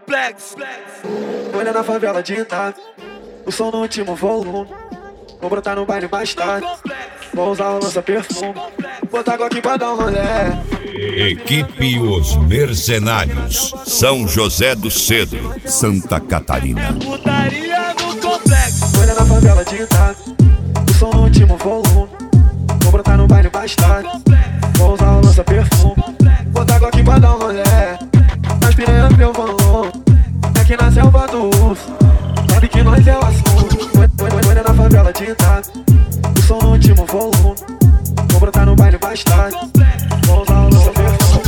complexo. Olha na favela de Itália, o som no último volume. Vou brotar no baile mais tarde, vou usar o lança-perfume, botar água aqui pra dar um rolé. Equipe Os Mercenários, São José do Cedro, Santa Catarina. Putaria no complexo. Olha na favela de Itália, o som no último volume. Vou brotar no baile mais tarde, vou usar o lança-perfume, botar água aqui pra dar um rolé. As piranha meu valor, aqui na selva do urso, sabe que nós é o assunto. Olha na favela de Itália, o som no último volume. Vou brotar no baile mais tarde, vou usar o lança-perfume.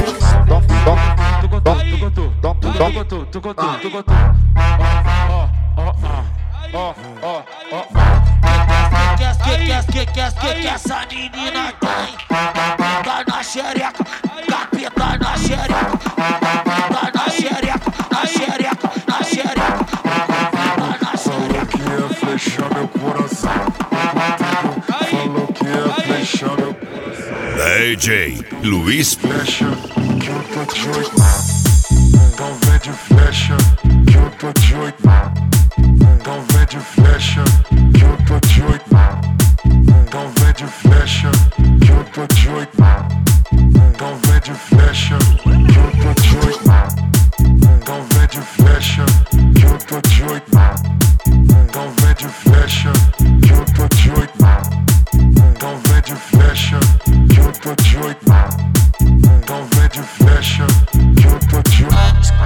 Que essa menina tem? Tá na xereca, capeta na xereca. Tá na xereca, na xereca, na xereca. Tá na xereca. Falou que ia flechar meu coração. Falou que ia flechar meu coração. DJ Luiz Flecha, que eu tô de 8. Então vem de flecha, que eu tô de 8. Então vem de flecha, que eu tô de 8. Então vem de flecha, que eu tô de 8. Então vem de flecha, que eu tô de 8. Então vem de flecha, que eu tô de 8. Então vem de flecha, que eu tô de 8. Então vem de flecha, que eu tô de 8. Então vem de flecha, que eu tô de 8.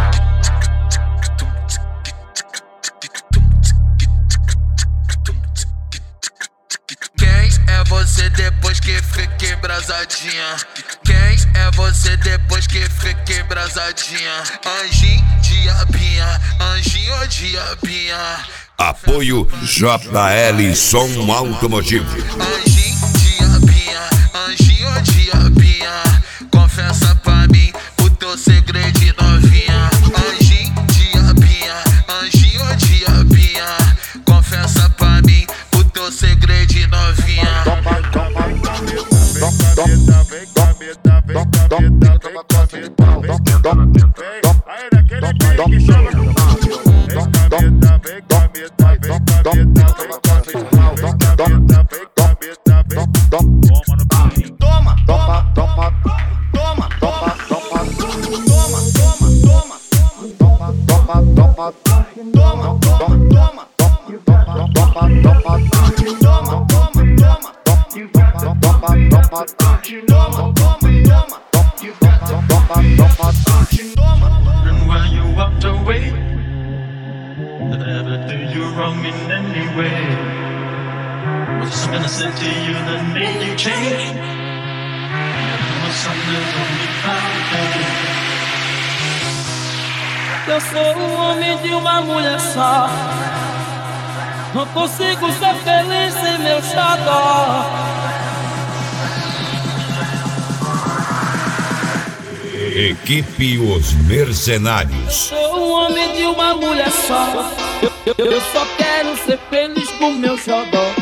Você depois que fica embrasadinha? Quem é você depois que fica embrasadinha? Anjinho, diabinha, anjinho, diabinha. Apoio JL Som Automotivo. Anjinho, diabinha, anjinho, diabinha. Confessa pra mim o teu segredo de novinha. Anjinho, diabinha, anjinho, diabinha. Confessa pra mim o teu segredo de novinha. And while you walked away, did I ever do you wrong in any way? Was there something I said to you that made you change? Was something that only found Eu sou um homem de uma mulher só. Não consigo ser feliz sem meu xodó. Equipe Os Mercenários. Sou um homem de uma mulher só. Eu só quero ser feliz com meu xodó.